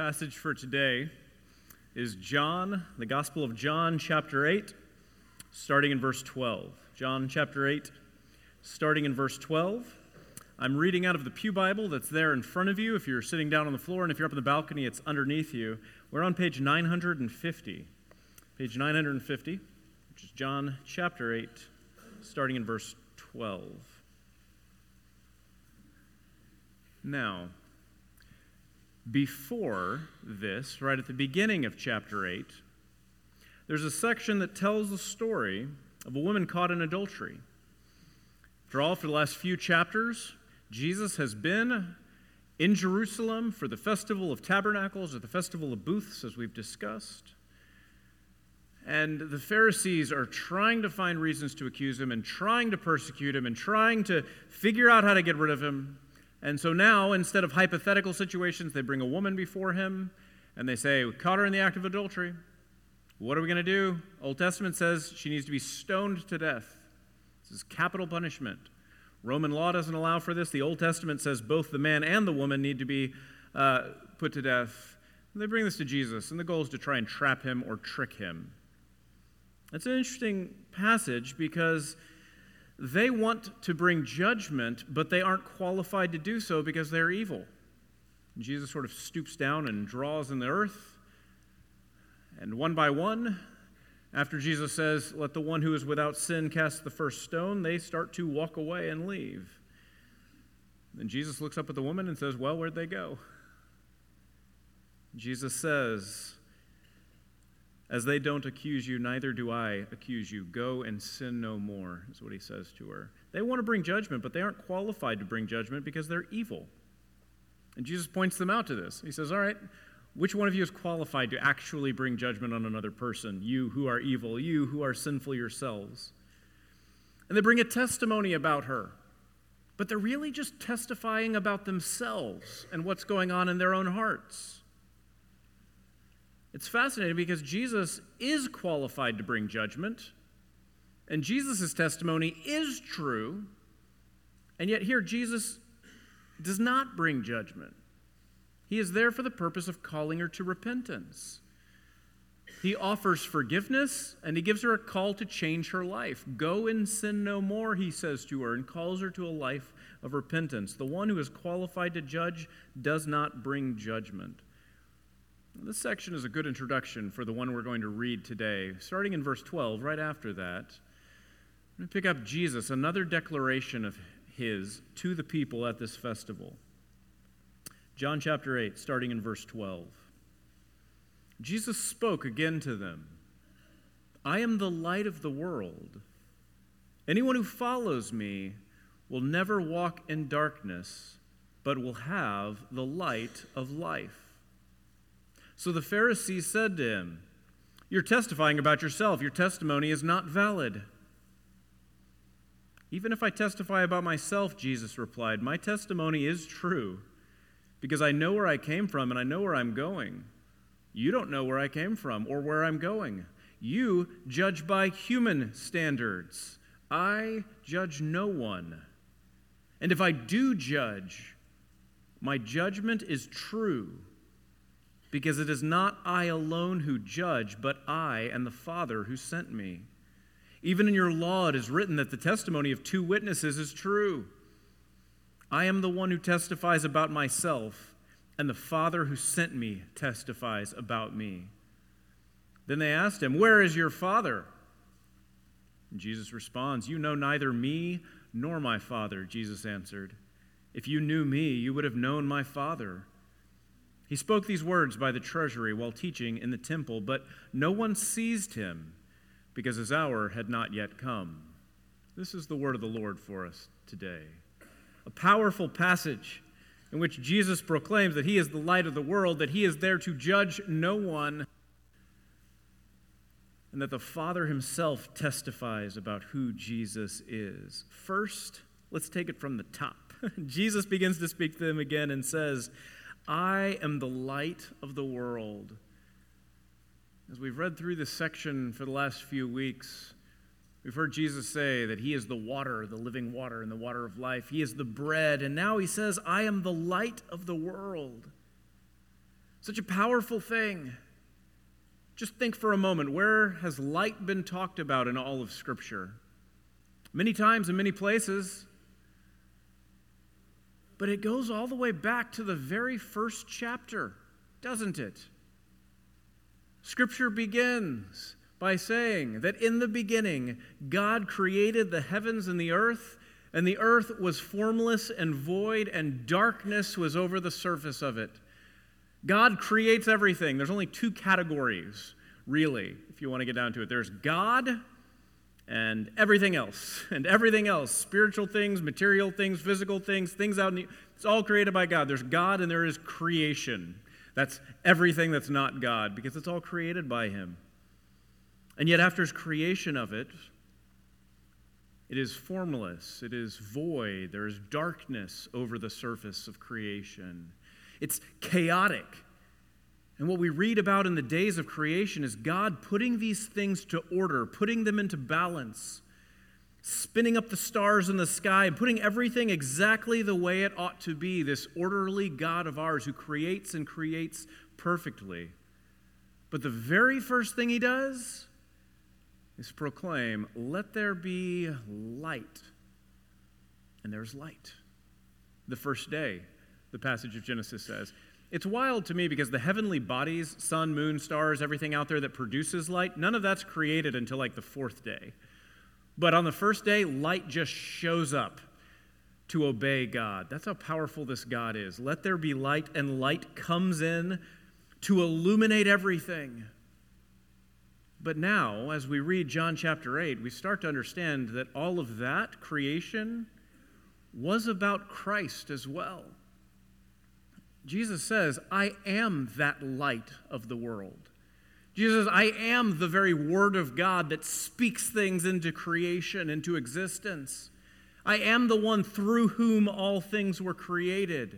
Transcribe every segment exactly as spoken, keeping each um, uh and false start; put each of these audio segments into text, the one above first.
passage for today is John, the Gospel of John, chapter eight, starting in verse twelve. John chapter eight, starting in verse twelve. I'm reading out of the Pew Bible that's there in front of you. If you're sitting down on the floor, and if you're up in the balcony, it's underneath you. We're on page nine hundred fifty. Page nine hundred fifty, which is John chapter eight, starting in verse twelve. Now, before this, right at the beginning of chapter eight, there's a section that tells the story of a woman caught in adultery. After all, for the last few chapters, Jesus has been in Jerusalem for the Festival of Tabernacles, or the Festival of Booths, as we've discussed. And the Pharisees are trying to find reasons to accuse him and trying to persecute him and trying to figure out how to get rid of him. And so now, instead of hypothetical situations, they bring a woman before him and they say, we caught her in the act of adultery. What are we going to do? Old Testament says she needs to be stoned to death. This is capital punishment. Roman law doesn't allow for this. The Old Testament says both the man and the woman need to be uh, put to death. And they bring this to Jesus, and the goal is to try and trap him or trick him. It's an interesting passage because they want to bring judgment, but they aren't qualified to do so because they're evil. And Jesus sort of stoops down and draws in the earth. And one by one, after Jesus says, let the one who is without sin cast the first stone, they start to walk away and leave. Then Jesus looks up at the woman and says, well, where'd they go? Jesus says, as they don't accuse you, neither do I accuse you. Go and sin no more, is what he says to her. They want to bring judgment, but they aren't qualified to bring judgment because they're evil. And Jesus points them out to this. He says, all right, which one of you is qualified to actually bring judgment on another person? You who are evil, you who are sinful yourselves. And they bring a testimony about her, but they're really just testifying about themselves and what's going on in their own hearts. It's fascinating because Jesus is qualified to bring judgment, and Jesus' testimony is true, and yet here Jesus does not bring judgment. He is there for the purpose of calling her to repentance. He offers forgiveness, and he gives her a call to change her life. Go and sin no more, he says to her, and calls her to a life of repentance. The one who is qualified to judge does not bring judgment. This section is a good introduction for the one we're going to read today. Starting in verse twelve, right after that, I'm going to pick up Jesus, another declaration of his to the people at this festival. John chapter eight, starting in verse twelve. Jesus spoke again to them. I am the light of the world. Anyone who follows me will never walk in darkness, but will have the light of life. So the Pharisees said to him, you're testifying about yourself. Your testimony is not valid. Even if I testify about myself, Jesus replied, my testimony is true, because I know where I came from and I know where I'm going. You don't know where I came from or where I'm going. You judge by human standards. I judge no one. And if I do judge, my judgment is true, because it is not I alone who judge, but I and the Father who sent me. Even in your law it is written that the testimony of two witnesses is true. I am the one who testifies about myself, and the Father who sent me testifies about me. Then they asked him, where is your Father? And Jesus responds, you know neither me nor my Father, Jesus answered. If you knew me, you would have known my Father. He spoke these words by the treasury while teaching in the temple, but no one seized him because his hour had not yet come. This is the word of the Lord for us today. A powerful passage in which Jesus proclaims that he is the light of the world, that he is there to judge no one, and that the Father himself testifies about who Jesus is. First, let's take it from the top. Jesus begins to speak to them again and says, I am the light of the world. As we've read through this section for the last few weeks, we've heard Jesus say that he is the water, the living water, and the water of life. He is the bread, and now he says, I am the light of the world. Such a powerful thing. Just think for a moment, where has light been talked about in all of Scripture? Many times in many places. But it goes all the way back to the very first chapter, doesn't it? Scripture begins by saying that in the beginning, God created the heavens and the earth, and the earth was formless and void, and darkness was over the surface of it. God creates everything. There's only two categories, really, if you want to get down to it. There's God and everything else. And everything else, spiritual things, material things, physical things, things out in the, it's all created by God. There's God and there is creation. That's everything that's not God, because it's all created by Him. And yet after His creation of it, it is formless, it is void, there is darkness over the surface of creation. It's chaotic. And what we read about in the days of creation is God putting these things to order, putting them into balance, spinning up the stars in the sky, and putting everything exactly the way it ought to be, this orderly God of ours who creates and creates perfectly. But the very first thing He does is proclaim, "Let there be light." And there's light. The first day, the passage of Genesis says. It's wild to me because the heavenly bodies, sun, moon, stars, everything out there that produces light, none of that's created until like the fourth day. But on the first day, light just shows up to obey God. That's how powerful this God is. Let there be light, and light comes in to illuminate everything. But now, as we read John chapter eight, we start to understand that all of that creation was about Christ as well. Jesus says, "I am that light of the world." Jesus says, "I am the very Word of God that speaks things into creation, into existence. I am the one through whom all things were created."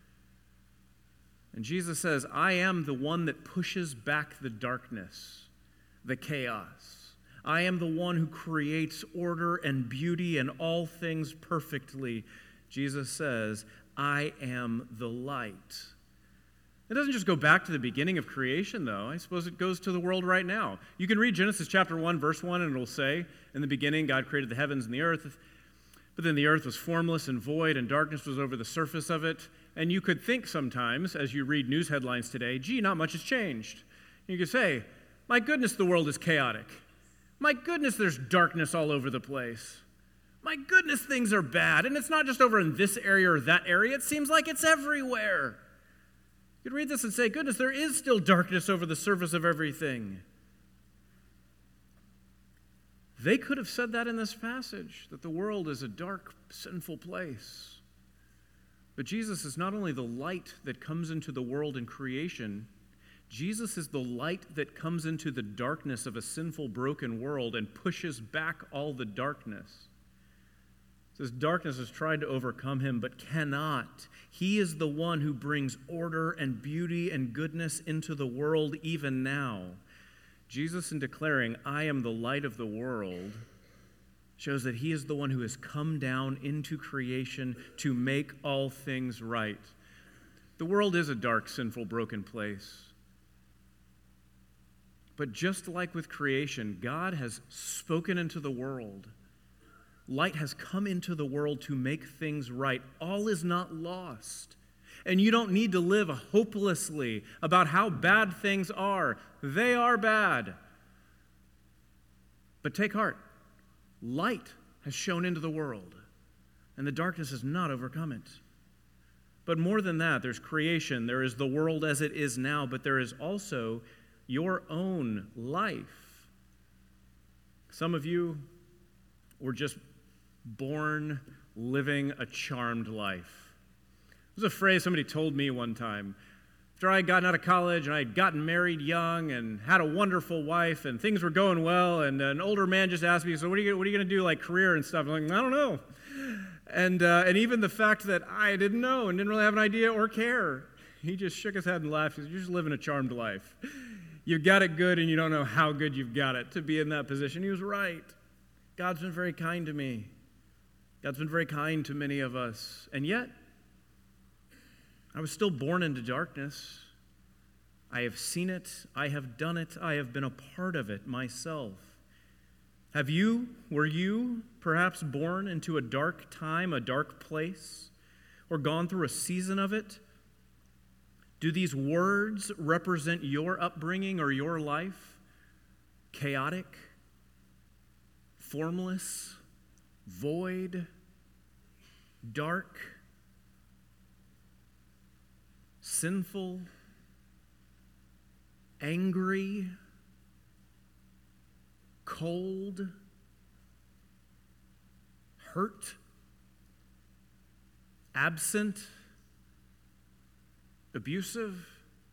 And Jesus says, "I am the one that pushes back the darkness, the chaos. I am the one who creates order and beauty and all things perfectly." Jesus says, "I am the light." It doesn't just go back to the beginning of creation, though. I suppose it goes to the world right now. You can read Genesis chapter one, verse one, and it'll say, "In the beginning, God created the heavens and the earth. But then the earth was formless and void, and darkness was over the surface of it." And you could think sometimes, as you read news headlines today, gee, not much has changed. You could say, my goodness, the world is chaotic. My goodness, there's darkness all over the place. My goodness, things are bad. And it's not just over in this area or that area. It seems like it's everywhere. You could read this and say, goodness, there is still darkness over the surface of everything. They could have said that in this passage, that the world is a dark, sinful place. But Jesus is not only the light that comes into the world in creation, Jesus is the light that comes into the darkness of a sinful, broken world and pushes back all the darkness. It says darkness has tried to overcome him, but cannot. He is the one who brings order and beauty and goodness into the world even now. Jesus, in declaring, "I am the light of the world," shows that he is the one who has come down into creation to make all things right. The world is a dark, sinful, broken place. But just like with creation, God has spoken into the world. Light has come into the world to make things right. All is not lost. And you don't need to live hopelessly about how bad things are. They are bad. But take heart. Light has shone into the world, and the darkness has not overcome it. But more than that, there's creation. There is the world as it is now, but there is also your own life. Some of you were just born living a charmed life. It was a phrase somebody told me one time. After I had gotten out of college and I had gotten married young and had a wonderful wife and things were going well, and an older man just asked me, so what are you, what are you going to do, like career and stuff? I'm like, I don't know. And, uh, and even the fact that I didn't know and didn't really have an idea or care, he just shook his head and laughed. He said, you're just living a charmed life. You've got it good and you don't know how good you've got it to be in that position. He was right. God's been very kind to me. God's been very kind to many of us. And yet, I was still born into darkness. I have seen it, I have done it, I have been a part of it myself. Have you, were you perhaps born into a dark time, a dark place, or gone through a season of it? Do these words represent your upbringing or your life? Chaotic, formless, void, dark, sinful, angry, cold, hurt, absent, abusive.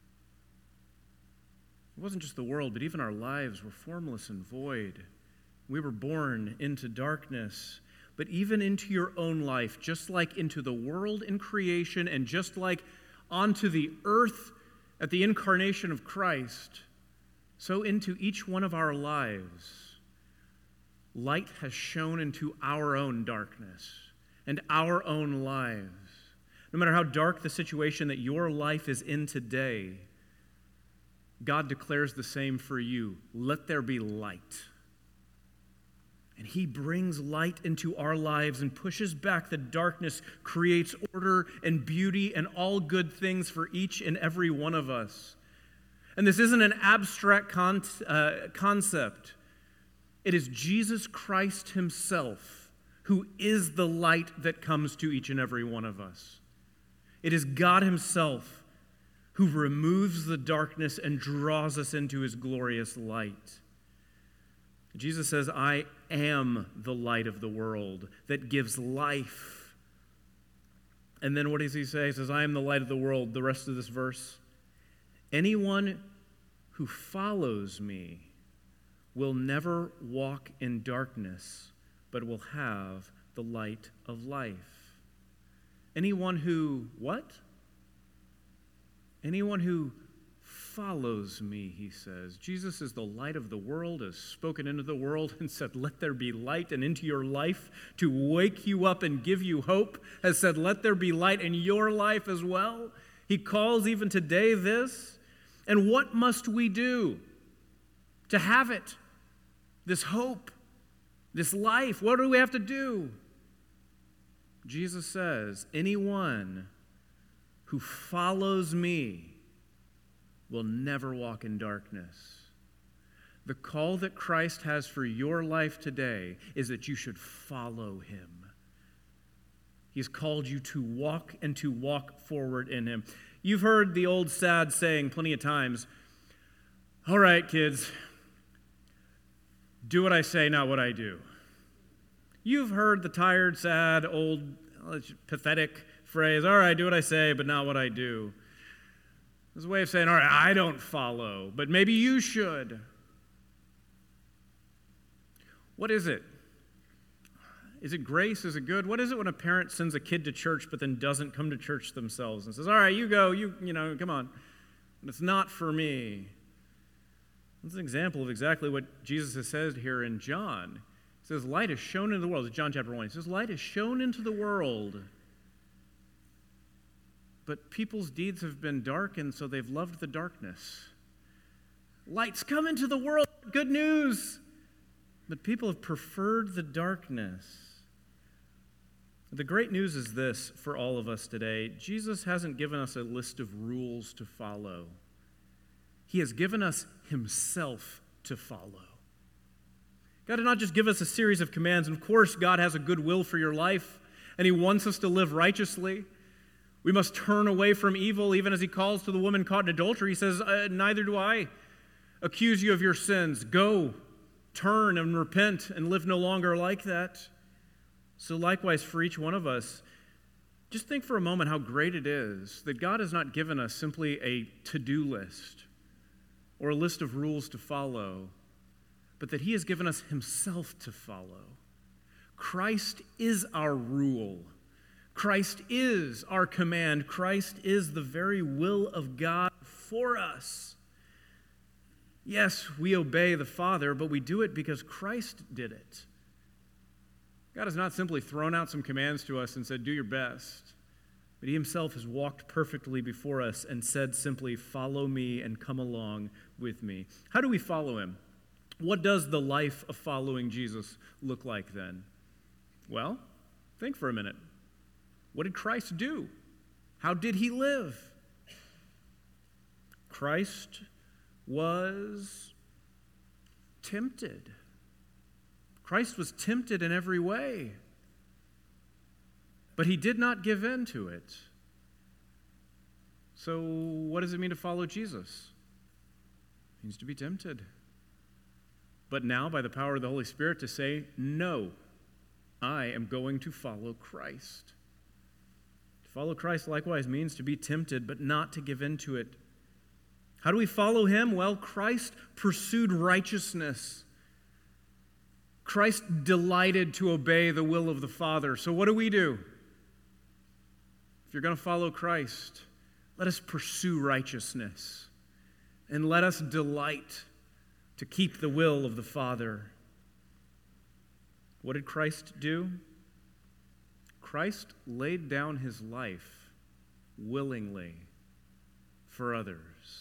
It wasn't just the world, but even our lives were formless and void. We were born into darkness, but even into your own life, just like into the world in creation and just like onto the earth at the incarnation of Christ, so into each one of our lives, light has shone into our own darkness and our own lives. No matter how dark the situation that your life is in today, God declares the same for you. Let there be light. And he brings light into our lives and pushes back the darkness, creates order and beauty and all good things for each and every one of us. And this isn't an abstract con- uh, concept. It is Jesus Christ himself who is the light that comes to each and every one of us. It is God himself who removes the darkness and draws us into his glorious light. Jesus says, I am the light of the world that gives life. And then what does he say? He says, I am the light of the world. The rest of this verse. Anyone who follows me will never walk in darkness, but will have the light of life. Anyone who, what? Anyone who follows me, he says. Jesus is the light of the world, has spoken into the world and said, let there be light, and into your life to wake you up and give you hope, has said, let there be light in your life as well. He calls even today this. And what must we do to have it? This hope, this life, what do we have to do? Jesus says, anyone who follows me will never walk in darkness. The call that Christ has for your life today is that you should follow him. He's called you to walk and to walk forward in him. You've heard the old sad saying plenty of times, all right, kids, do what I say, not what I do. You've heard the tired, sad, old, pathetic phrase, all right, do what I say, but not what I do. It's a way of saying, all right, I don't follow, but maybe you should. What is it? Is it grace? Is it good? What is it when a parent sends a kid to church but then doesn't come to church themselves and says, all right, you go, you, you know, come on. But it's not for me. That's an example of exactly what Jesus has said here in John. He says, light is shown into the world. It's John chapter one. He says, light is shown into the world. But people's deeds have been dark, and so they've loved the darkness. Light's come into the world. Good news. But people have preferred the darkness. The great news is this for all of us today. Jesus hasn't given us a list of rules to follow. He has given us himself to follow. God did not just give us a series of commands. And of course, God has a good will for your life, and he wants us to live righteously. We must turn away from evil, even as he calls to the woman caught in adultery. He says, uh, neither do I accuse you of your sins. Go, turn and repent and live no longer like that. So likewise for each one of us, just think for a moment how great it is that God has not given us simply a to-do list or a list of rules to follow, but that he has given us himself to follow. Christ is our rule. Christ is our command. Christ is the very will of God for us. Yes, we obey the Father, but we do it because Christ did it. God has not simply thrown out some commands to us and said, do your best. But he himself has walked perfectly before us and said simply, "Follow me and come along with me." How do we follow him? What does the life of following Jesus look like then? Well, think for a minute. What did Christ do? How did he live? Christ was tempted. Christ was tempted in every way. But he did not give in to it. So what does it mean to follow Jesus? It means to be tempted. But now, by the power of the Holy Spirit, to say, no, I am going to follow Christ. To follow Christ likewise means to be tempted, but not to give in to it. How do we follow him? Well, Christ pursued righteousness. Christ delighted to obey the will of the Father. So what do we do? If you're going to follow Christ, let us pursue righteousness and let us delight to keep the will of the Father. What did Christ do? Christ laid down his life willingly for others.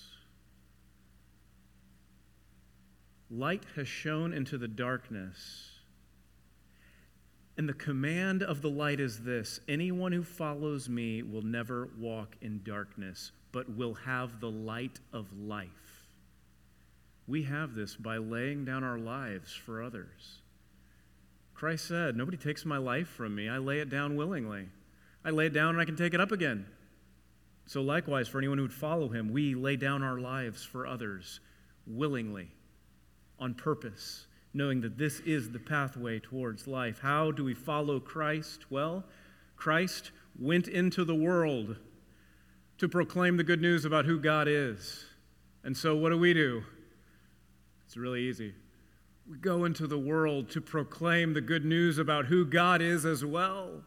Light has shone into the darkness. And the command of the light is this: anyone who follows me will never walk in darkness, but will have the light of life. We have this by laying down our lives for others. Christ said, nobody takes my life from me. I lay it down willingly. I lay it down and I can take it up again. So likewise, for anyone who would follow him, we lay down our lives for others willingly, on purpose, knowing that this is the pathway towards life. How do we follow Christ? Well, Christ went into the world to proclaim the good news about who God is. And so what do we do? It's really easy. We go into the world to proclaim the good news about who God is as well.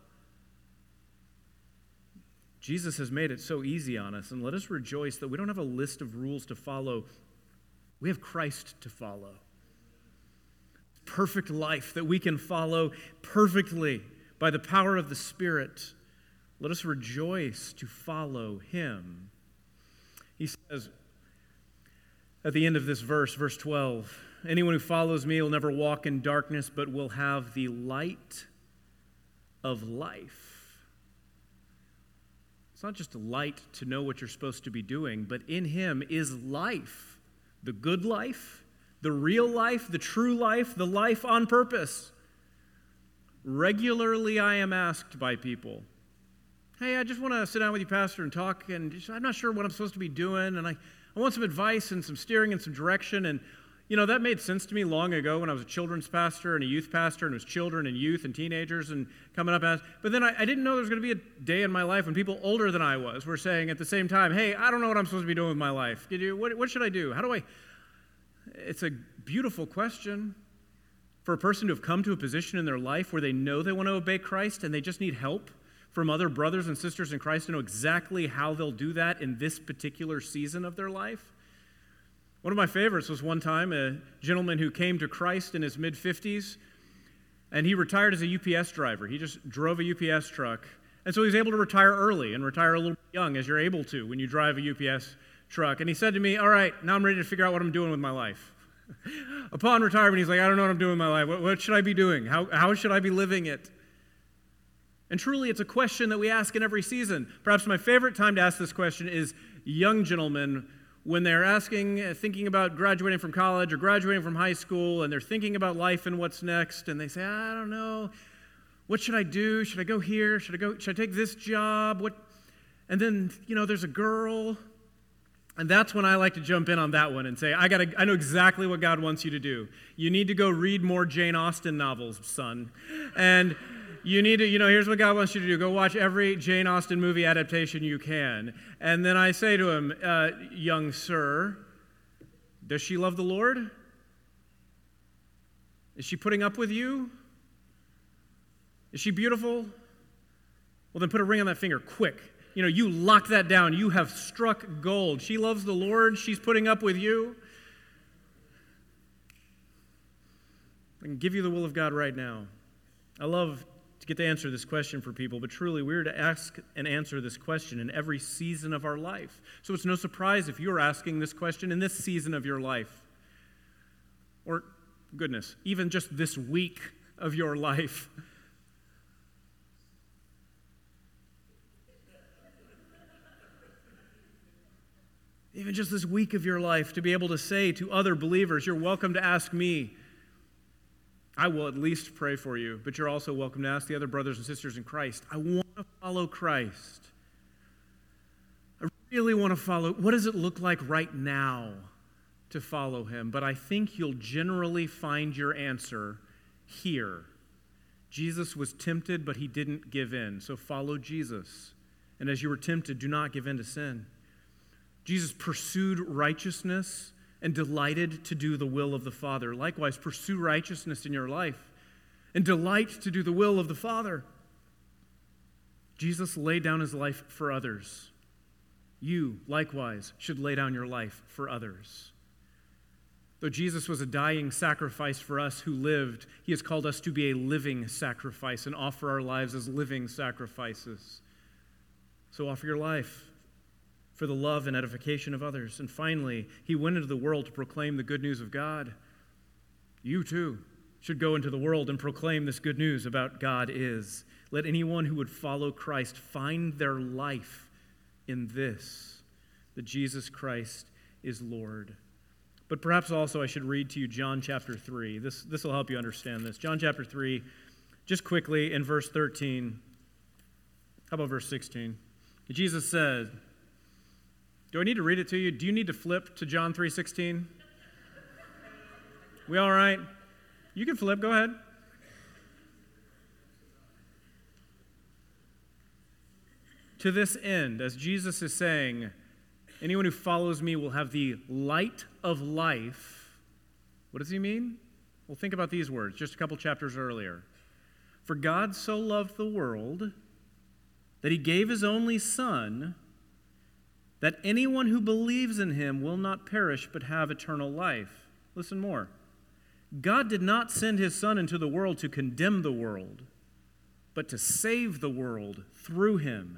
Jesus has made it so easy on us, and let us rejoice that we don't have a list of rules to follow. We have Christ to follow. Perfect life that we can follow perfectly by the power of the Spirit. Let us rejoice to follow him. He says at the end of this verse, verse twelve, anyone who follows me will never walk in darkness, but will have the light of life. It's not just a light to know what you're supposed to be doing, but in him is life, the good life, the real life, the true life, the life on purpose. Regularly I am asked by people, hey, I just want to sit down with you, Pastor, and talk, and just, I'm not sure what I'm supposed to be doing, and I, I want some advice and some steering and some direction. And, you know, that made sense to me long ago when I was a children's pastor and a youth pastor, and it was children and youth and teenagers and coming up. As, but then I, I didn't know there was going to be a day in my life when people older than I was were saying at the same time, hey, I don't know what I'm supposed to be doing with my life. Did you? What, what should I do? How do I? It's a beautiful question for a person to have come to a position in their life where they know they want to obey Christ and they just need help from other brothers and sisters in Christ to know exactly how they'll do that in this particular season of their life. One of my favorites was one time a gentleman who came to Christ in his mid-fifties, and he retired as a U P S driver. He just drove a U P S truck, and so he was able to retire early and retire a little young, as you're able to when you drive a U P S truck. And he said to me, all right, now I'm ready to figure out what I'm doing with my life. Upon retirement, he's like, I don't know what I'm doing with my life. What, what should I be doing? How, how should I be living it? And truly, it's a question that we ask in every season. Perhaps my favorite time to ask this question is young gentlemen when they're asking, uh, thinking about graduating from college or graduating from high school, and they're thinking about life and what's next, and they say, I don't know, what should I do? Should I go here? Should I go? Should I take this job? What? And then, you know, there's a girl. And that's when I like to jump in on that one and say, I gotta, I know exactly what God wants you to do. You need to go read more Jane Austen novels, son. And you need to, you know, here's what God wants you to do. Go watch every Jane Austen movie adaptation you can. And then I say to him, uh, young sir, does she love the Lord? Is she putting up with you? Is she beautiful? Well, then put a ring on that finger quick. You know, you lock that down. You have struck gold. She loves the Lord. She's putting up with you. I can give you the will of God right now. I love to get to answer this question for people, but truly we're to ask and answer this question in every season of our life. So it's no surprise if you're asking this question in this season of your life. Or, goodness, even just this week of your life. Even just this week of your life, to be able to say to other believers, you're welcome to ask me. I will at least pray for you, but you're also welcome to ask the other brothers and sisters in Christ. I want to follow Christ. I really want to follow. What does it look like right now to follow him? But I think you'll generally find your answer here. Jesus was tempted, but he didn't give in. So follow Jesus. And as you were tempted, do not give in to sin. Jesus pursued righteousness and delighted to do the will of the Father. Likewise, pursue righteousness in your life and delight to do the will of the Father. Jesus laid down his life for others. You, likewise, should lay down your life for others. Though Jesus was a dying sacrifice for us who lived, he has called us to be a living sacrifice and offer our lives as living sacrifices. So offer your life for the love and edification of others. And finally, he went into the world to proclaim the good news of God. You too should go into the world and proclaim this good news about God is. Let anyone who would follow Christ find their life in this, that Jesus Christ is Lord. But perhaps also I should read to you John chapter three. This, this will help you understand this. John chapter three, just quickly in verse thirteen. How about verse sixteen? Jesus said, do I need to read it to you? Do you need to flip to John three sixteen? We all right? You can flip. Go ahead. To this end, as Jesus is saying, anyone who follows me will have the light of life. What does he mean? Well, think about these words just a couple chapters earlier. For God so loved the world that he gave his only Son, that anyone who believes in him will not perish but have eternal life. Listen more. God did not send his Son into the world to condemn the world, but to save the world through him.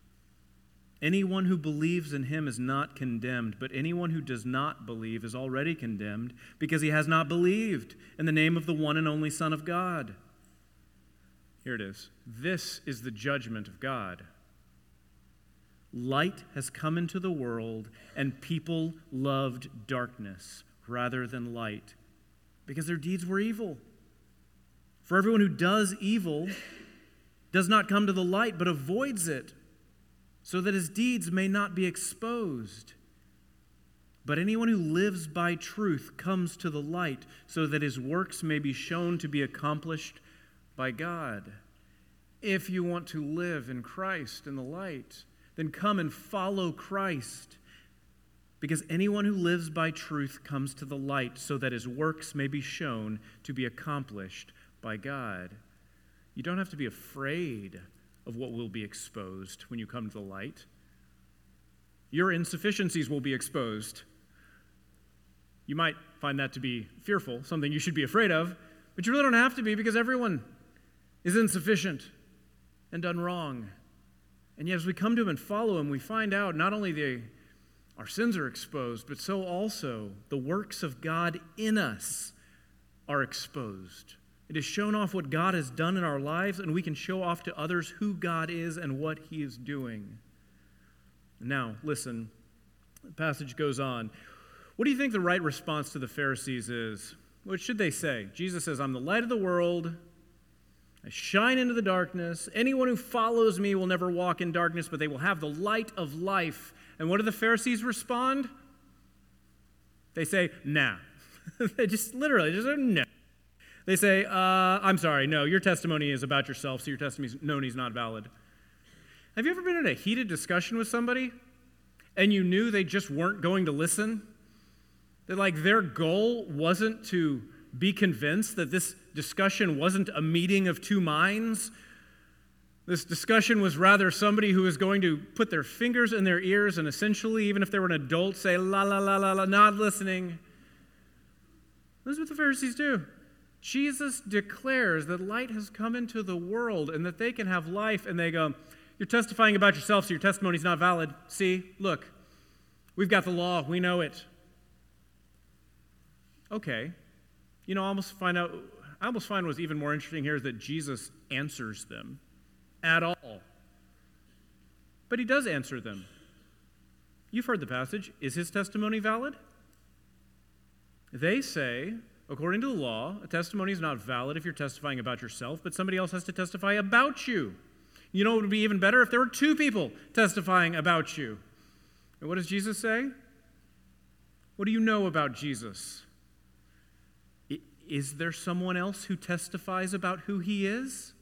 Anyone who believes in him is not condemned, but anyone who does not believe is already condemned because he has not believed in the name of the one and only Son of God. Here it is. This is the judgment of God. Light has come into the world, and people loved darkness rather than light because their deeds were evil. For everyone who does evil does not come to the light, but avoids it, so that his deeds may not be exposed. But anyone who lives by truth comes to the light, so that his works may be shown to be accomplished by God. If you want to live in Christ in the light, then come and follow Christ. Because anyone who lives by truth comes to the light so that his works may be shown to be accomplished by God. You don't have to be afraid of what will be exposed when you come to the light. Your insufficiencies will be exposed. You might find that to be fearful, something you should be afraid of, but you really don't have to be because everyone is insufficient and done wrong. And yet as we come to him and follow him, we find out not only the, our sins are exposed, but so also the works of God in us are exposed. It is shown off what God has done in our lives, and we can show off to others who God is and what he is doing. Now, listen, the passage goes on. What do you think the right response to the Pharisees is? What should they say? Jesus says, I'm the light of the world. I shine into the darkness. Anyone who follows me will never walk in darkness, but they will have the light of life. And what do the Pharisees respond? They say, nah. They just literally just say, no. They say, uh, I'm sorry, no, your testimony is about yourself, so your testimony is not valid. Have you ever been in a heated discussion with somebody and you knew they just weren't going to listen? That like their goal wasn't to be convinced that this discussion wasn't a meeting of two minds. This discussion was rather somebody who was going to put their fingers in their ears and essentially, even if they were an adult, say, la, la, la, la, la, not listening. This is what the Pharisees do. Jesus declares that light has come into the world and that they can have life, and they go, you're testifying about yourself, so your testimony's not valid. See, look, we've got the law, we know it. Okay. You know, I almost find out, I almost find what's even more interesting here is that Jesus answers them at all. But he does answer them. You've heard the passage. Is his testimony valid? They say, according to the law, a testimony is not valid if you're testifying about yourself, but somebody else has to testify about you. You know what would be even better? If there were two people testifying about you. And what does Jesus say? What do you know about Jesus? Is there someone else who testifies about who he is?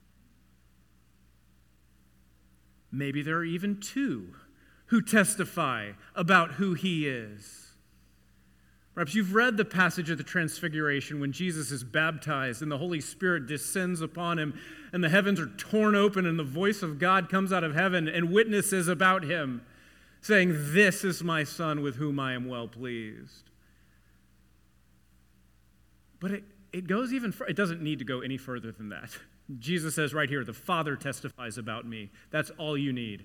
Maybe there are even two who testify about who he is. Perhaps you've read the passage of the Transfiguration when Jesus is baptized and the Holy Spirit descends upon him and the heavens are torn open and the voice of God comes out of heaven and witnesses about him, saying, "This is my Son with whom I am well pleased." But it, it goes even further. It doesn't need to go any further than that. Jesus says right here, the Father testifies about me. That's all you need.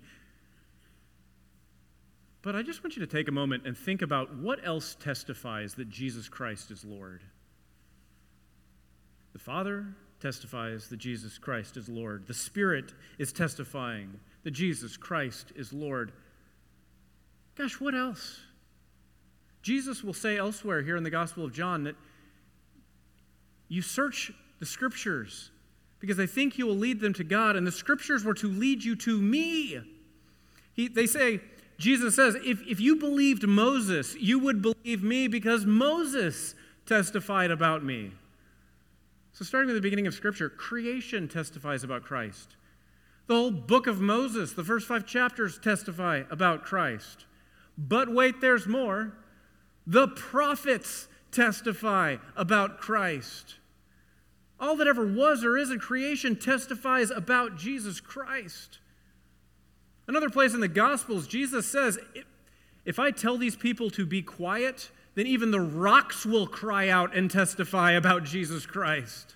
But I just want you to take a moment and think about what else testifies that Jesus Christ is Lord. The Father testifies that Jesus Christ is Lord. The Spirit is testifying that Jesus Christ is Lord. Gosh, what else? Jesus will say elsewhere here in the Gospel of John that you search the Scriptures because they think you will lead them to God, and the Scriptures were to lead you to me. He, they say, Jesus says, if, if you believed Moses, you would believe me because Moses testified about me. So starting with the beginning of Scripture, creation testifies about Christ. The whole book of Moses, the first five chapters testify about Christ. But wait, there's more. The prophets testify about Christ. All that ever was or is in creation testifies about Jesus Christ. Another place in the Gospels, Jesus says, if I tell these people to be quiet, then even the rocks will cry out and testify about Jesus Christ.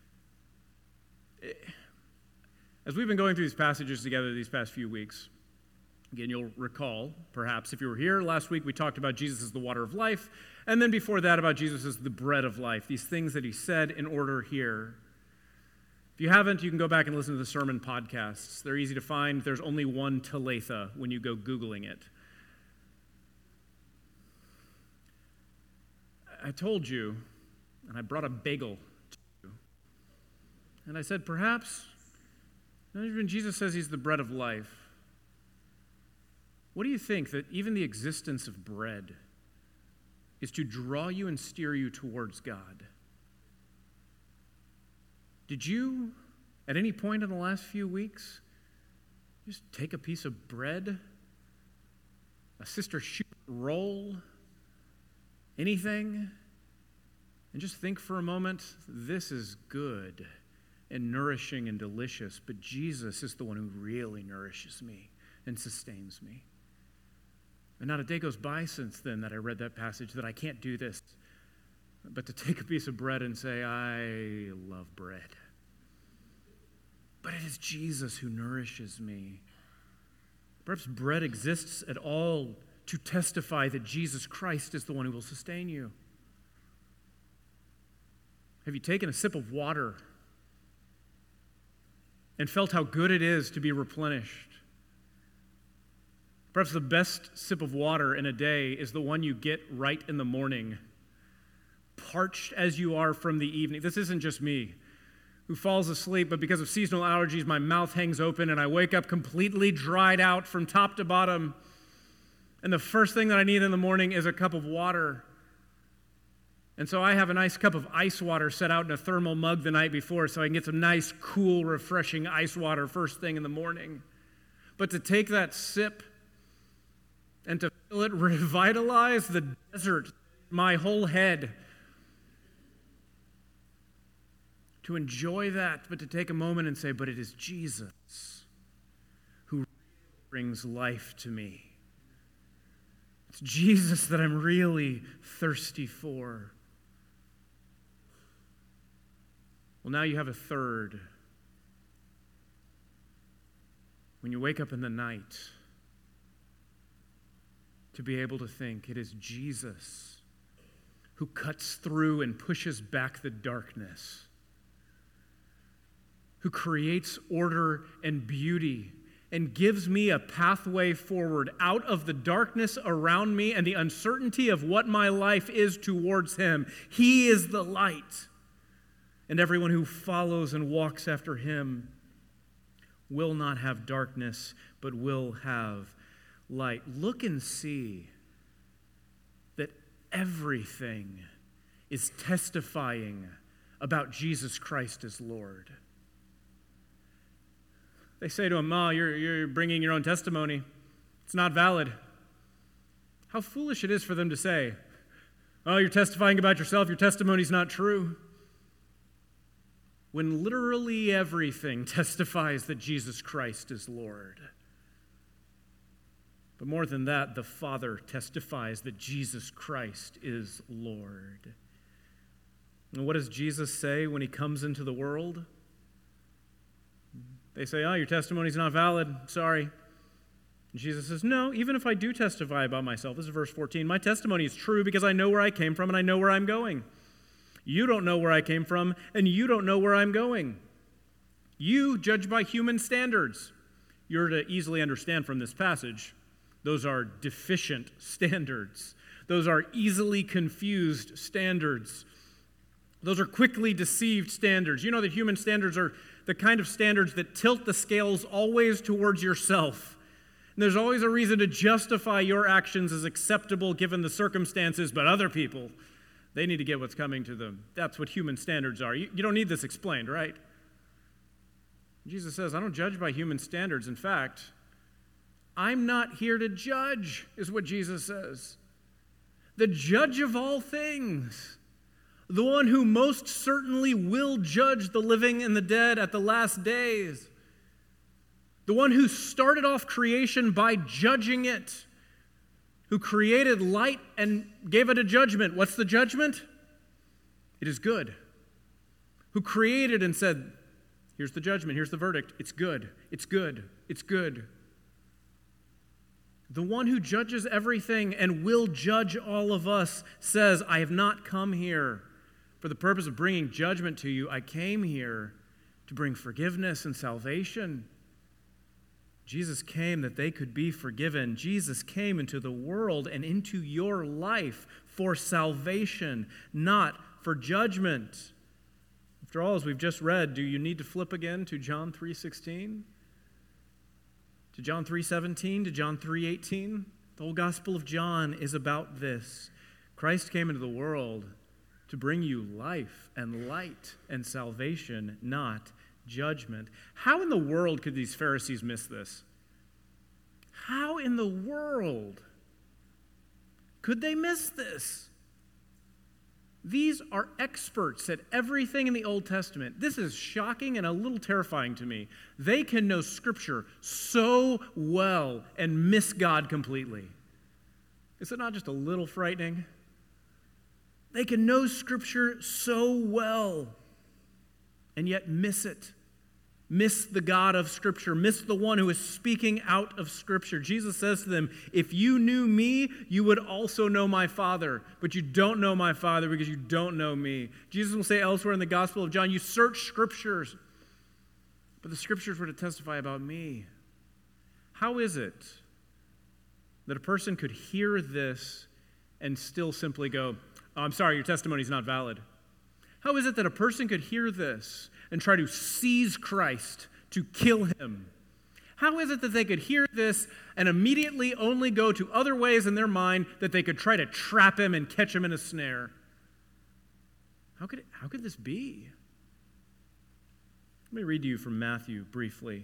As we've been going through these passages together these past few weeks, again, you'll recall, perhaps, if you were here last week, we talked about Jesus as the water of life, and then before that about Jesus as the bread of life, these things that he said in order here. If you haven't, you can go back and listen to the sermon podcasts. They're easy to find. There's only one Talitha when you go Googling it. I told you, and I brought a bagel to you, and I said, perhaps, when Jesus says he's the bread of life, what do you think that even the existence of bread is to draw you and steer you towards God? Did you, at any point in the last few weeks, just take a piece of bread, a Sister Schubert roll, anything, and just think for a moment, this is good and nourishing and delicious, but Jesus is the one who really nourishes me and sustains me. And not a day goes by since then that I read that passage that I can't do this, but to take a piece of bread and say, I love bread. But it is Jesus who nourishes me. Perhaps bread exists at all to testify that Jesus Christ is the one who will sustain you. Have you taken a sip of water and felt how good it is to be replenished? Perhaps the best sip of water in a day is the one you get right in the morning, parched as you are from the evening. This isn't just me who falls asleep, but because of seasonal allergies, my mouth hangs open and I wake up completely dried out from top to bottom. And the first thing that I need in the morning is a cup of water. And so I have a nice cup of ice water set out in a thermal mug the night before so I can get some nice, cool, refreshing ice water first thing in the morning. But to take that sip and to feel it revitalize the desert, my whole head, to enjoy that, but to take a moment and say, but it is Jesus who brings life to me. It's Jesus that I'm really thirsty for. Well, now you have a third. When you wake up in the night, to be able to think it is Jesus who cuts through and pushes back the darkness, who creates order and beauty and gives me a pathway forward out of the darkness around me and the uncertainty of what my life is towards him. He is the light, and everyone who follows and walks after him will not have darkness, but will have light. Look and see that everything is testifying about Jesus Christ as Lord. They say to him, "Ma, you're, you're bringing your own testimony. It's not valid." How foolish it is for them to say, "Oh, you're testifying about yourself. Your testimony's not true." When literally everything testifies that Jesus Christ is Lord. But more than that, the Father testifies that Jesus Christ is Lord. And what does Jesus say when he comes into the world? They say, "Oh, your testimony's not valid. Sorry." And Jesus says, "No, even if I do testify about myself," this is verse fourteen, "my testimony is true because I know where I came from and I know where I'm going. You don't know where I came from, and you don't know where I'm going. You judge by human standards." You're to easily understand from this passage, those are deficient standards. Those are easily confused standards. Those are quickly deceived standards. You know that human standards are the kind of standards that tilt the scales always towards yourself. And there's always a reason to justify your actions as acceptable given the circumstances, but other people, they need to get what's coming to them. That's what human standards are. You, you don't need this explained, right? Jesus says, "I don't judge by human standards. In fact, I'm not here to judge," is what Jesus says. The judge of all things, the one who most certainly will judge the living and the dead at the last days, the one who started off creation by judging it, who created light and gave it a judgment. What's the judgment? It is good. Who created and said, "Here's the judgment, here's the verdict. It's good, it's good, it's good." The one who judges everything and will judge all of us says, "I have not come here for the purpose of bringing judgment to you. I came here to bring forgiveness and salvation." Jesus came that they could be forgiven. Jesus came into the world and into your life for salvation, not for judgment. After all, as we've just read, do you need to flip again to John three sixteen? To John three seventeen? To John three eighteen? The whole Gospel of John is about this. Christ came into the world to bring you life and light and salvation, not judgment. How in the world could these Pharisees miss this? How in the world could they miss this? These are experts at everything in the Old Testament. This is shocking and a little terrifying to me. They can know Scripture so well and miss God completely. Is it not just a little frightening? They can know Scripture so well and yet miss it. Miss the God of Scripture. Miss the one who is speaking out of Scripture. Jesus says to them, "If you knew me, you would also know my Father. But you don't know my Father because you don't know me." Jesus will say elsewhere in the Gospel of John, "You search Scriptures, but the Scriptures were to testify about me." How is it that a person could hear this and still simply go, "Oh, I'm sorry, your testimony is not valid"? How is it that a person could hear this and try to seize Christ, to kill him? How is it that they could hear this and immediately only go to other ways in their mind that they could try to trap him and catch him in a snare? How could, it, how could this be? Let me read to you from Matthew briefly.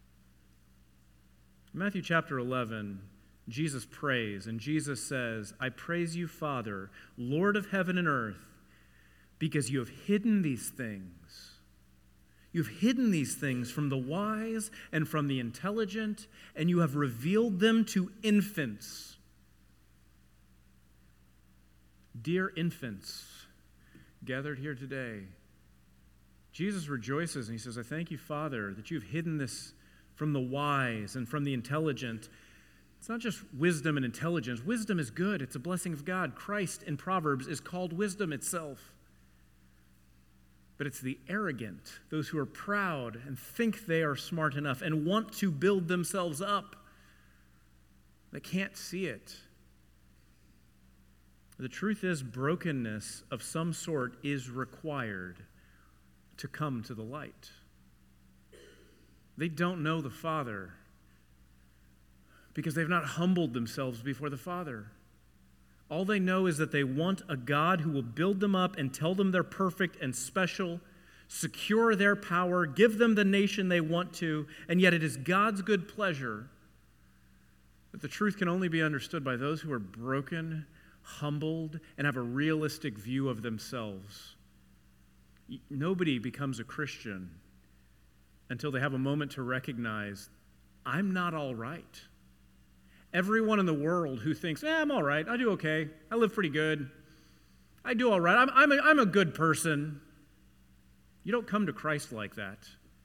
Matthew chapter eleven, Jesus prays, and Jesus says, "I praise you, Father, Lord of heaven and earth, because you have hidden these things. You've hidden these things from the wise and from the intelligent, and you have revealed them to infants." Dear infants gathered here today, Jesus rejoices and he says, I thank you, Father, that you've hidden this from the wise and from the intelligent. It's not just wisdom and intelligence. Wisdom is good. It's a blessing of God. Christ in Proverbs is called wisdom itself. But it's the arrogant, those who are proud and think they are smart enough and want to build themselves up, that can't see it. The truth is, brokenness of some sort is required to come to the light. They don't know the Father because they've not humbled themselves before the Father. All they know is that they want a God who will build them up and tell them they're perfect and special, secure their power, give them the nation they want to, and yet it is God's good pleasure that the truth can only be understood by those who are broken, humbled, and have a realistic view of themselves. Nobody becomes a Christian until they have a moment to recognize, I'm not all right. Everyone in the world who thinks, eh, I'm all right, I do okay, I live pretty good, I do all right, I'm, I'm, a, I'm a good person. You don't come to Christ like that.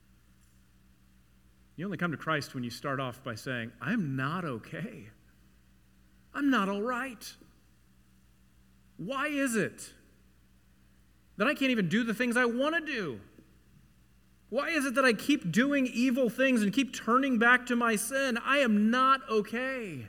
You only come to Christ when you start off by saying, I'm not okay. I'm not all right. Why is it that I can't even do the things I want to do? Why is it that I keep doing evil things and keep turning back to my sin? I am not okay.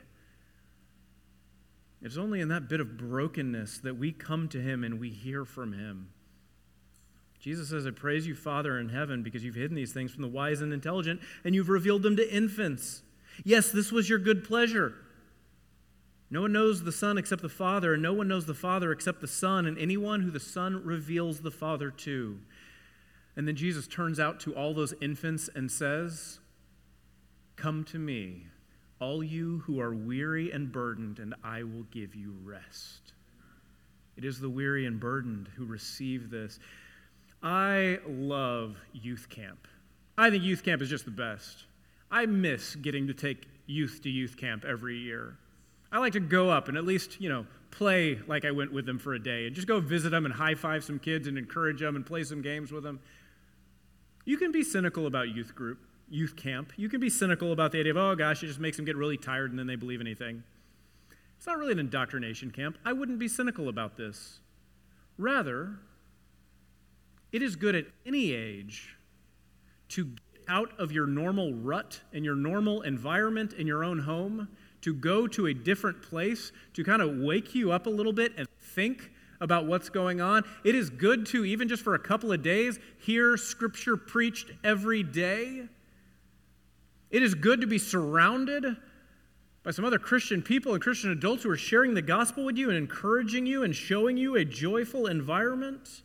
It's only in that bit of brokenness that we come to him and we hear from him. Jesus says, I praise you, Father in heaven, because you've hidden these things from the wise and intelligent, and you've revealed them to infants. Yes, this was your good pleasure. No one knows the Son except the Father, and no one knows the Father except the Son, and anyone who the Son reveals the Father to. And then Jesus turns out to all those infants and says, come to me, all you who are weary and burdened, and I will give you rest. It is the weary and burdened who receive this. I love youth camp. I think youth camp is just the best. I miss getting to take youth to youth camp every year. I like to go up and at least, you know, play like I went with them for a day and just go visit them and high-five some kids and encourage them and play some games with them. You can be cynical about youth group, youth camp. You can be cynical about the idea of, oh gosh, it just makes them get really tired and then they believe anything. It's not really an indoctrination camp. I wouldn't be cynical about this. Rather, it is good at any age to get out of your normal rut and your normal environment in your own home, to go to a different place, to kind of wake you up a little bit and think about what's going on. It is good to, even just for a couple of days, hear Scripture preached every day. It is good to be surrounded by some other Christian people and Christian adults who are sharing the gospel with you and encouraging you and showing you a joyful environment.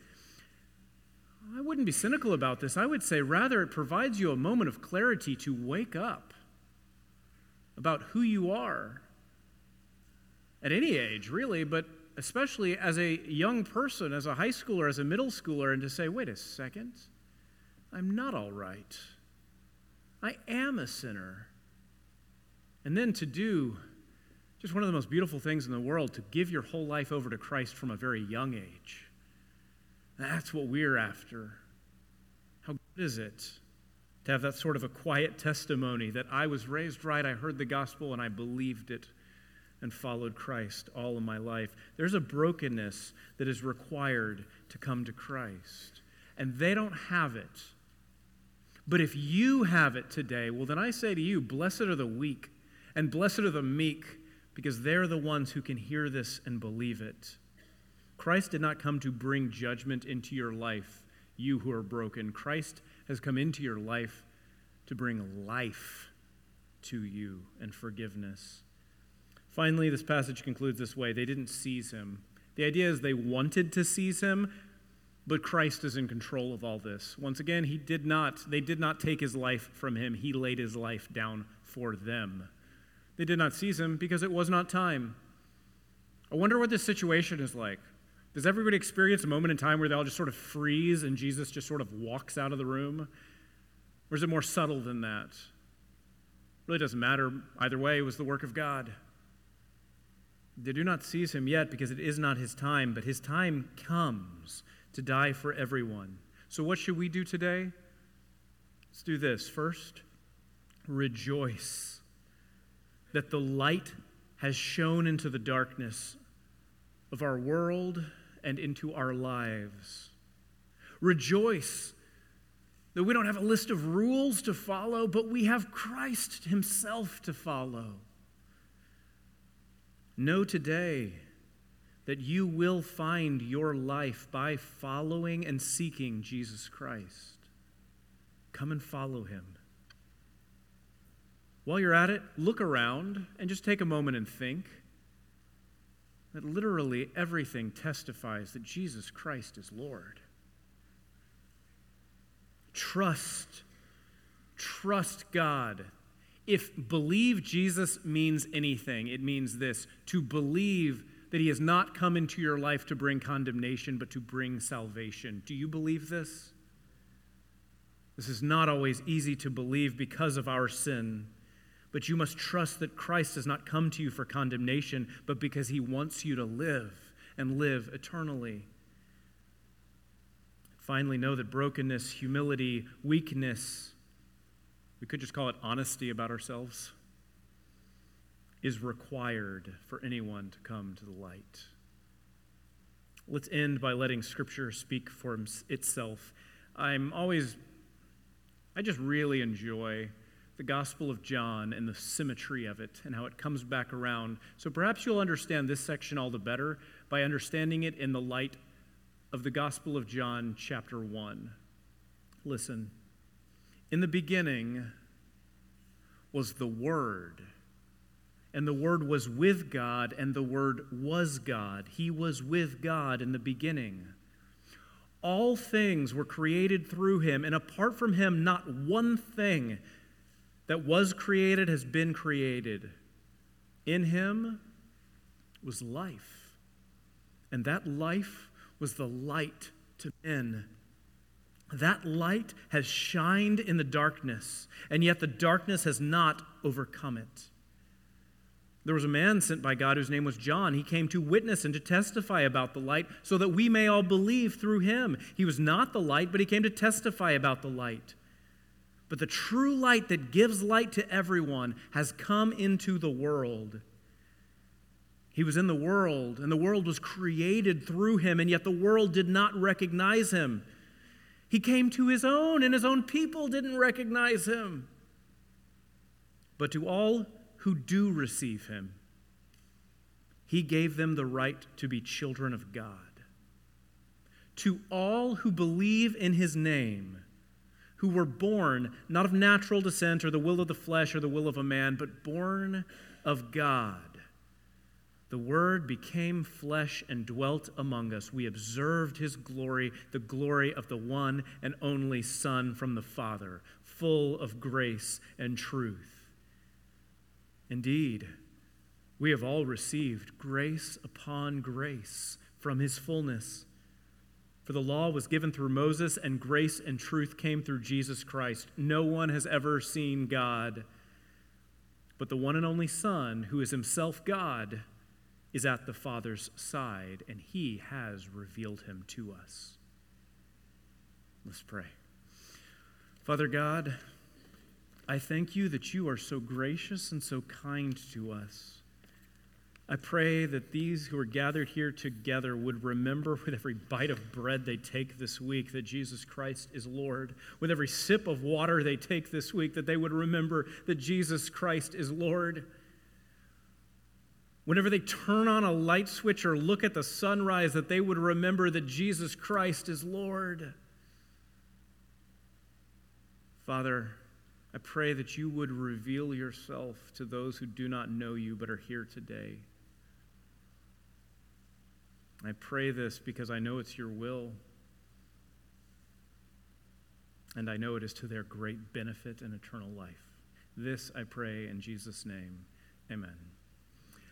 I wouldn't be cynical about this. I would say rather it provides you a moment of clarity to wake up about who you are at any age, really, but especially as a young person, as a high schooler, as a middle schooler, and to say, wait a second, I'm not all right. I am a sinner. And then to do just one of the most beautiful things in the world, to give your whole life over to Christ from a very young age. That's what we're after. How good is it to have that sort of a quiet testimony that I was raised right, I heard the gospel, and I believed it and followed Christ all of my life. There's a brokenness that is required to come to Christ, and they don't have it. But if you have it today, well, then I say to you, blessed are the weak, and blessed are the meek, because they're the ones who can hear this and believe it. Christ did not come to bring judgment into your life, you who are broken. Christ has come into your life to bring life to you and forgiveness. Finally, this passage concludes this way. They didn't seize him. The idea is they wanted to seize him, but Christ is in control of all this. Once again, he did not, they did not take his life from him. He laid his life down for them. They did not seize him because it was not time. I wonder what this situation is like. Does everybody experience a moment in time where they all just sort of freeze and Jesus just sort of walks out of the room? Or is it more subtle than that? It really doesn't matter. Either way, it was the work of God. They do not seize him yet because it is not his time, but his time comes to die for everyone. So what should we do today? Let's do this. First, rejoice that the light has shone into the darkness of our world and into our lives. Rejoice that we don't have a list of rules to follow, but we have Christ himself to follow. Know today that you will find your life by following and seeking Jesus Christ. Come and follow him. While you're at it, look around and just take a moment and think that literally everything testifies that Jesus Christ is Lord. Trust, trust God. If believe Jesus means anything, it means this: to believe that he has not come into your life to bring condemnation, but to bring salvation. Do you believe this? This is not always easy to believe because of our sin, but you must trust that Christ has not come to you for condemnation, but because he wants you to live and live eternally. Finally, know that brokenness, humility, weakness, we could just call it honesty about ourselves, is required for anyone to come to the light. Let's end by letting Scripture speak for itself. I'm always, I just really enjoy the Gospel of John and the symmetry of it and how it comes back around. So perhaps you'll understand this section all the better by understanding it in the light of the Gospel of John, chapter one. Listen. In the beginning was the Word, and the Word was with God, and the Word was God. He was with God in the beginning. All things were created through him, and apart from him, not one thing that was created has been created. In him was life, and that life was the light to men. That light has shined in the darkness, and yet the darkness has not overcome it. There was a man sent by God whose name was John. He came to witness and to testify about the light so that we may all believe through him. He was not the light, but he came to testify about the light. But the true light that gives light to everyone has come into the world. He was in the world, and the world was created through him, and yet the world did not recognize him. He came to his own, and his own people didn't recognize him. But to all who do receive him, he gave them the right to be children of God. To all who believe in his name, who were born not of natural descent or the will of the flesh or the will of a man, but born of God. The Word became flesh and dwelt among us. We observed his glory, the glory of the one and only Son from the Father, full of grace and truth. Indeed, we have all received grace upon grace from his fullness. For the law was given through Moses, and grace and truth came through Jesus Christ. No one has ever seen God, but the one and only Son, who is himself God, is at the Father's side, and he has revealed him to us. Let's pray. Father God, I thank you that you are so gracious and so kind to us. I pray that these who are gathered here together would remember with every bite of bread they take this week that Jesus Christ is Lord. With every sip of water they take this week, that they would remember that Jesus Christ is Lord. Whenever they turn on a light switch or look at the sunrise, that they would remember that Jesus Christ is Lord. Father, I pray that you would reveal yourself to those who do not know you but are here today. I pray this because I know it's your will, and I know it is to their great benefit and eternal life. This I pray in Jesus' name. Amen.